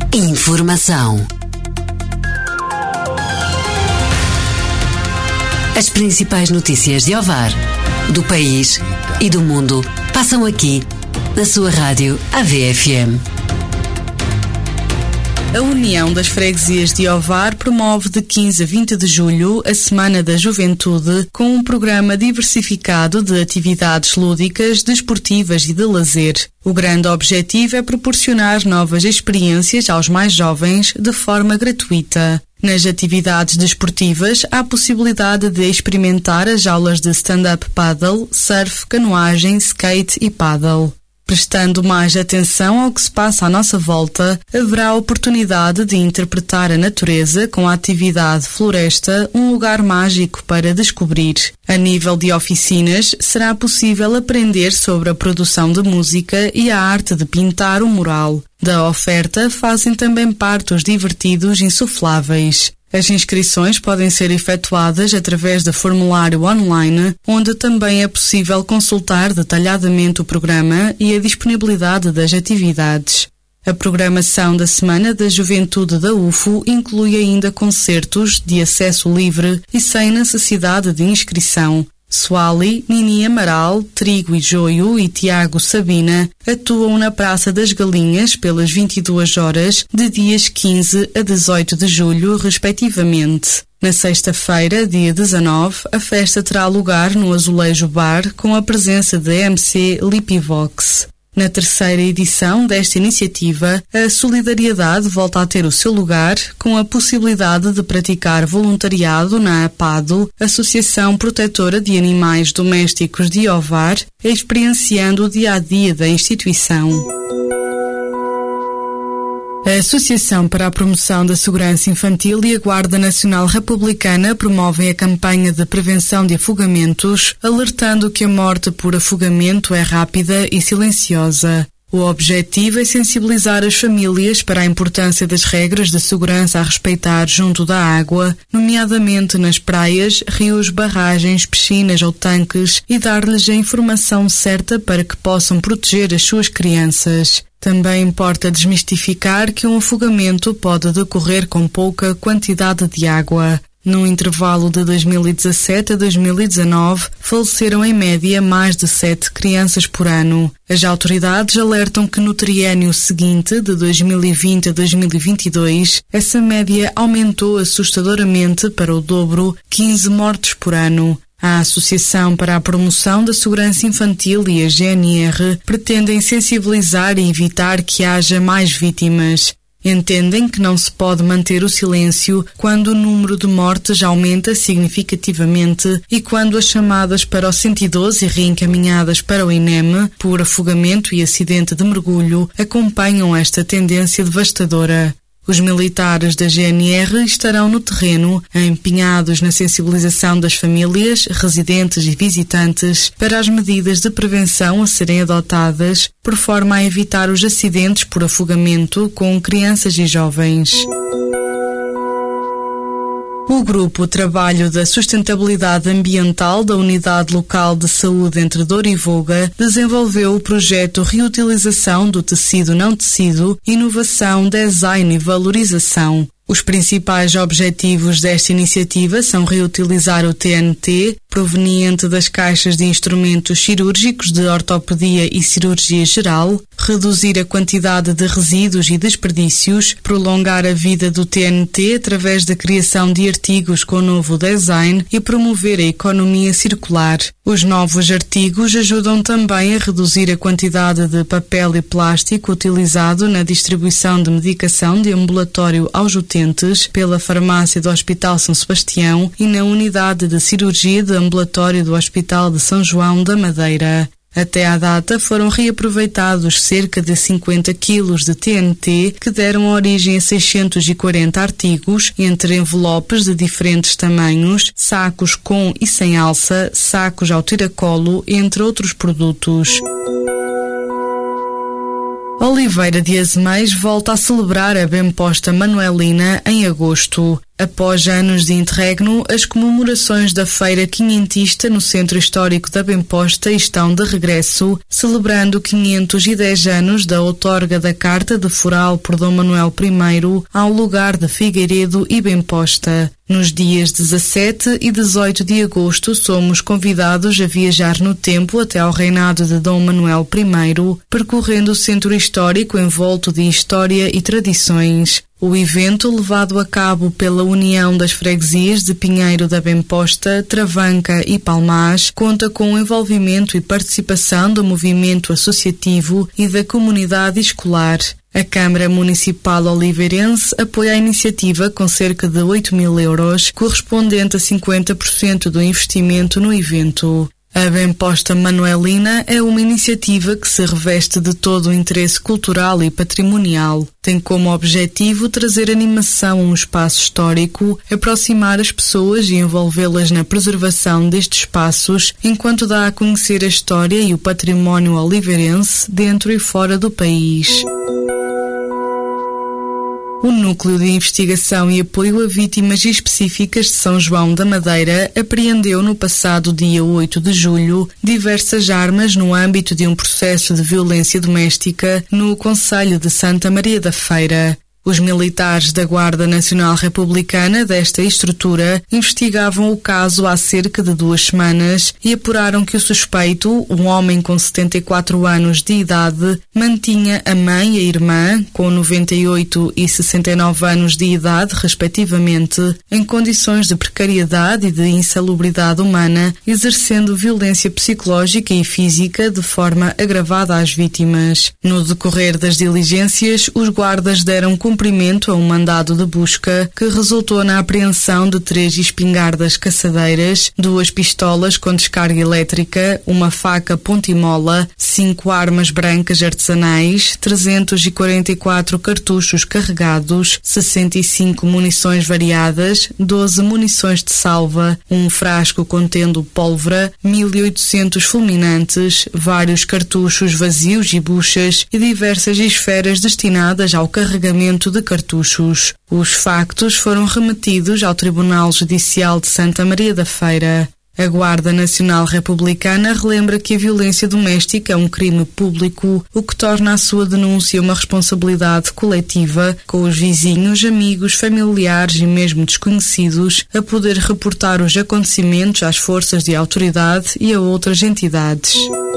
Informação. As principais notícias de Ovar, do país e do mundo passam aqui, na sua rádio AVFM. A União das Freguesias de Ovar promove de 15 a 20 de julho a Semana da Juventude com um programa diversificado de atividades lúdicas, desportivas e de lazer. O grande objetivo é proporcionar novas experiências aos mais jovens de forma gratuita. Nas atividades desportivas, há a possibilidade de experimentar as aulas de stand-up paddle, surf, canoagem, skate e paddle. Prestando mais atenção ao que se passa à nossa volta, haverá a oportunidade de interpretar a natureza com a atividade Floresta, um lugar mágico para descobrir. A nível de oficinas, será possível aprender sobre a produção de música e a arte de pintar um mural. Da oferta fazem também parte os divertidos insufláveis. As inscrições podem ser efetuadas através do formulário online, onde também é possível consultar detalhadamente o programa e a disponibilidade das atividades. A programação da Semana da Juventude da UFO inclui ainda concertos de acesso livre e sem necessidade de inscrição. Suali, Nini Amaral, Trigo e Joio e Tiago Sabina atuam na Praça das Galinhas pelas 22 horas de dias 15 a 18 de julho, respectivamente. Na sexta-feira, dia 19, a festa terá lugar no Azulejo Bar com a presença de MC Lipivox. Na terceira edição desta iniciativa, a solidariedade volta a ter o seu lugar com a possibilidade de praticar voluntariado na APADO, Associação Protetora de Animais Domésticos de Ovar, experienciando o dia-a-dia da instituição. A Associação para a Promoção da Segurança Infantil e a Guarda Nacional Republicana promovem a campanha de prevenção de afogamentos, alertando que a morte por afogamento é rápida e silenciosa. O objetivo é sensibilizar as famílias para a importância das regras de segurança a respeitar junto da água, nomeadamente nas praias, rios, barragens, piscinas ou tanques, e dar-lhes a informação certa para que possam proteger as suas crianças. Também importa desmistificar que um afogamento pode decorrer com pouca quantidade de água. No intervalo de 2017 a 2019, faleceram em média mais de 7 crianças por ano. As autoridades alertam que no triênio seguinte, de 2020 a 2022, essa média aumentou assustadoramente para o dobro, 15 mortes por ano. A Associação para a Promoção da Segurança Infantil e a GNR pretendem sensibilizar e evitar que haja mais vítimas. Entendem que não se pode manter o silêncio quando o número de mortes aumenta significativamente e quando as chamadas para o 112 e reencaminhadas para o INEM por afogamento e acidente de mergulho acompanham esta tendência devastadora. Os militares da GNR estarão no terreno, empenhados na sensibilização das famílias, residentes e visitantes para as medidas de prevenção a serem adotadas, por forma a evitar os acidentes por afogamento com crianças e jovens. O Grupo Trabalho da Sustentabilidade Ambiental da Unidade Local de Saúde entre Douro e Voga desenvolveu o projeto Reutilização do Tecido Não Tecido, Inovação, Design e Valorização. Os principais objetivos desta iniciativa são reutilizar o TNT, proveniente das caixas de instrumentos cirúrgicos de ortopedia e cirurgia geral, reduzir a quantidade de resíduos e desperdícios, prolongar a vida do TNT através da criação de artigos com novo design e promover a economia circular. Os novos artigos ajudam também a reduzir a quantidade de papel e plástico utilizado na distribuição de medicação de ambulatório aos utentes pela farmácia do Hospital São Sebastião e na unidade de cirurgia de ambulatório do Hospital de São João da Madeira. Até à data foram reaproveitados cerca de 50 quilos de TNT que deram origem a 640 artigos, entre envelopes de diferentes tamanhos, sacos com e sem alça, sacos ao tiracolo, entre outros produtos. Oliveira de Azeméis volta a celebrar a Bem Posta Manuelina em agosto. Após anos de interregno, as comemorações da Feira Quinhentista no Centro Histórico da Bemposta estão de regresso, celebrando 510 anos da outorga da Carta de Foral por Dom Manuel I ao lugar de Figueiredo e Bemposta. Nos dias 17 e 18 de agosto somos convidados a viajar no tempo até ao reinado de Dom Manuel I, percorrendo o centro histórico envolto de história e tradições. O evento, levado a cabo pela União das Freguesias de Pinheiro da Bemposta, Travanca e Palmaz, conta com o envolvimento e participação do movimento associativo e da comunidade escolar. A Câmara Municipal Oliveirense apoia a iniciativa com cerca de 8.000 euros, correspondente a 50% do investimento no evento. A Bemposta Manuelina é uma iniciativa que se reveste de todo o interesse cultural e patrimonial. Tem como objetivo trazer animação a um espaço histórico, aproximar as pessoas e envolvê-las na preservação destes espaços, enquanto dá a conhecer a história e o património oliveirense dentro e fora do país. O Núcleo de Investigação e Apoio a Vítimas Específicas de São João da Madeira apreendeu no passado dia 8 de julho diversas armas no âmbito de um processo de violência doméstica no concelho de Santa Maria da Feira. Os militares da Guarda Nacional Republicana desta estrutura investigavam o caso há cerca de 2 semanas e apuraram que o suspeito, um homem com 74 anos de idade, mantinha a mãe e a irmã, com 98 e 69 anos de idade, respectivamente, em condições de precariedade e de insalubridade humana, exercendo violência psicológica e física de forma agravada às vítimas. No decorrer das diligências, os guardas deram cumprimento a um mandado de busca que resultou na apreensão de 3 espingardas caçadeiras, 2 pistolas com descarga elétrica, uma faca ponta-mola, 5 armas brancas artesanais, 344 cartuchos carregados, 65 munições variadas, 12 munições de salva, um frasco contendo pólvora, 1.800 fulminantes, vários cartuchos vazios e buchas e diversas esferas destinadas ao carregamento de cartuchos. Os factos foram remetidos ao Tribunal Judicial de Santa Maria da Feira. A Guarda Nacional Republicana relembra que a violência doméstica é um crime público, o que torna a sua denúncia uma responsabilidade coletiva, com os vizinhos, amigos, familiares e mesmo desconhecidos a poder reportar os acontecimentos às forças de autoridade e a outras entidades.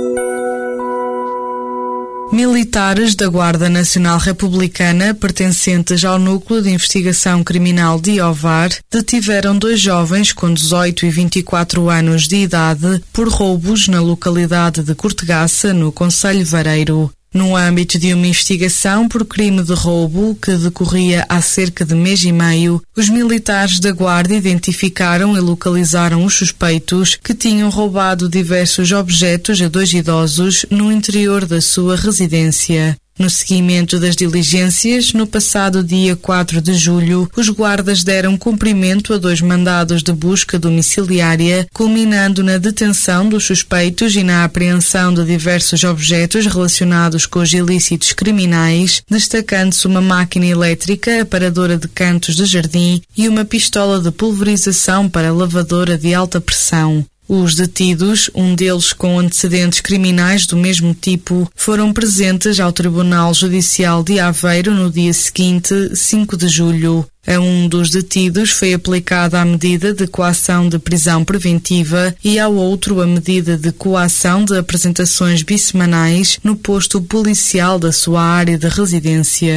Militares da Guarda Nacional Republicana, pertencentes ao Núcleo de Investigação Criminal de Ovar, detiveram 2 jovens com 18 e 24 anos de idade por roubos na localidade de Cortegaça, no concelho Vareiro. No âmbito de uma investigação por crime de roubo que decorria há cerca de mês e meio, os militares da Guarda identificaram e localizaram os suspeitos que tinham roubado diversos objetos a 2 idosos no interior da sua residência. No seguimento das diligências, no passado dia 4 de julho, os guardas deram cumprimento a 2 mandados de busca domiciliária, culminando na detenção dos suspeitos e na apreensão de diversos objetos relacionados com os ilícitos criminais, destacando-se uma máquina elétrica, aparadora de cantos de jardim e uma pistola de pulverização para lavadora de alta pressão. Os detidos, um deles com antecedentes criminais do mesmo tipo, foram presentes ao Tribunal Judicial de Aveiro no dia seguinte, 5 de julho. A um dos detidos foi aplicada a medida de coação de prisão preventiva e ao outro a medida de coação de apresentações bissemanais no posto policial da sua área de residência.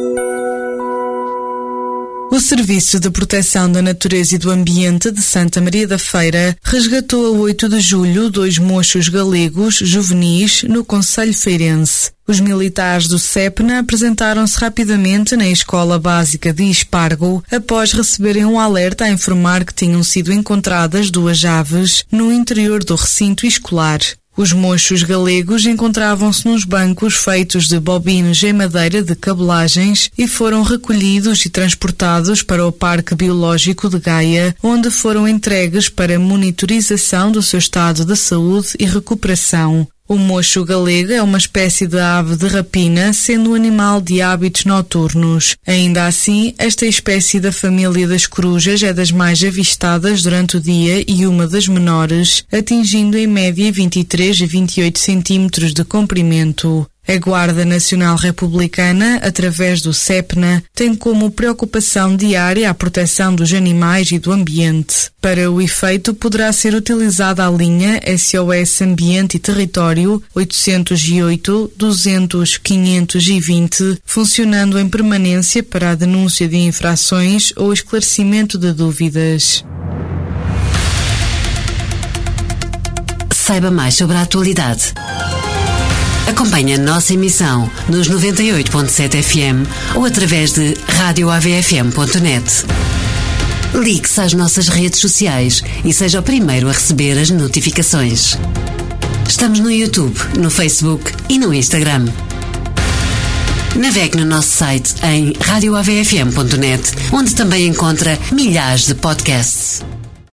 O Serviço de Proteção da Natureza e do Ambiente de Santa Maria da Feira resgatou a 8 de julho 2 mochos galegos juvenis no concelho feirense. Os militares do SEPNA apresentaram-se rapidamente na Escola Básica de Espargo após receberem um alerta a informar que tinham sido encontradas 2 aves no interior do recinto escolar. Os mochos galegos encontravam-se nos bancos feitos de bobinas em madeira de cabelagens e foram recolhidos e transportados para o Parque Biológico de Gaia, onde foram entregues para monitorização do seu estado de saúde e recuperação. O mocho galego é uma espécie de ave de rapina, sendo um animal de hábitos noturnos. Ainda assim, esta espécie da família das corujas é das mais avistadas durante o dia e uma das menores, atingindo em média 23 a 28 centímetros de comprimento. A Guarda Nacional Republicana, através do CEPNA, tem como preocupação diária a proteção dos animais e do ambiente. Para o efeito, poderá ser utilizada a linha SOS Ambiente e Território 808 200 520, funcionando em permanência para a denúncia de infrações ou esclarecimento de dúvidas. Saiba mais sobre a atualidade. Acompanhe a nossa emissão nos 98.7 FM ou através de radioavfm.net. Ligue-se às nossas redes sociais e seja o primeiro a receber as notificações. Estamos no YouTube, no Facebook e no Instagram. Navegue no nosso site em radioavfm.net, onde também encontra milhares de podcasts.